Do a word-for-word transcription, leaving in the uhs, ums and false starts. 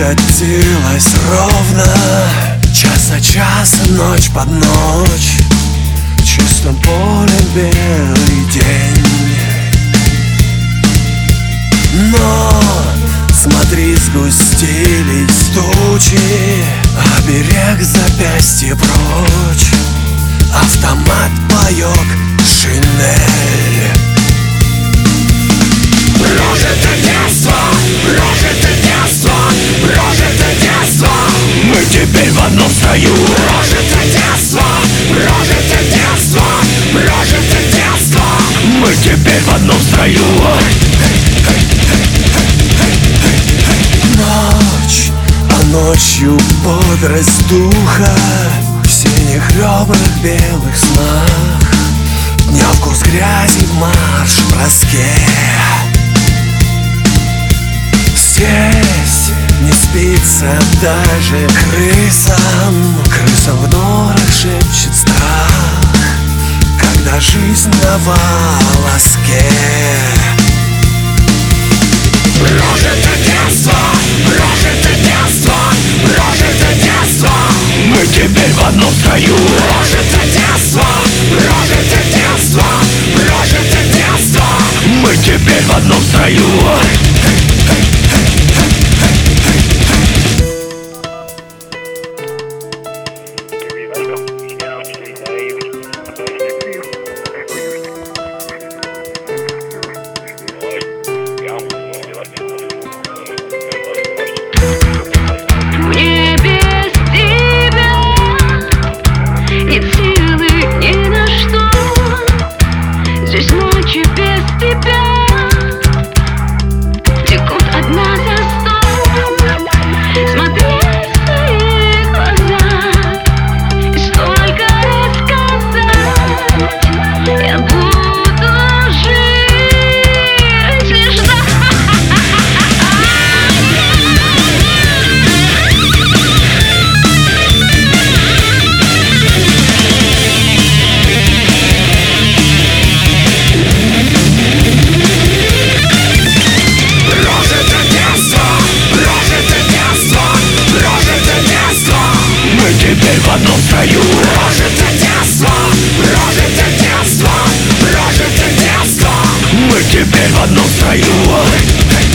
прокатилась ровно, час за часом, ночь под ночь. В чистом поле белый день. Но смотри, сгустились тучи, а берег запястье прочь. Автомат, паёк, шинель. Прожито детство, прожито детство, прожито детство. Мы теперь в одном строю. Прожито детство, прожито детство, прожито детство. Мы теперь в одном строю. Ночь, а ночью бодрость духа в синих ребрах, белых снах. Дня вкус грязи, марш в броске. Здесь не спится даже крысам. Крысам в норах шепчет страх, когда жизнь на волоске. Прожито детство, прожито детство, прожито детство. Мы теперь в одном строю. Прожито детство, прожито детство, прожито детство. Мы теперь в одном строю. Мне без тебя нет силы ни на что. Здесь ночи без тебя текут одна за сто. Смотри в свои глаза и столько рассказать. Я буду жить лишь за. Теперь в одном строю. Прожито детство, прожито детство, прожито детство. Мы теперь в одном строю.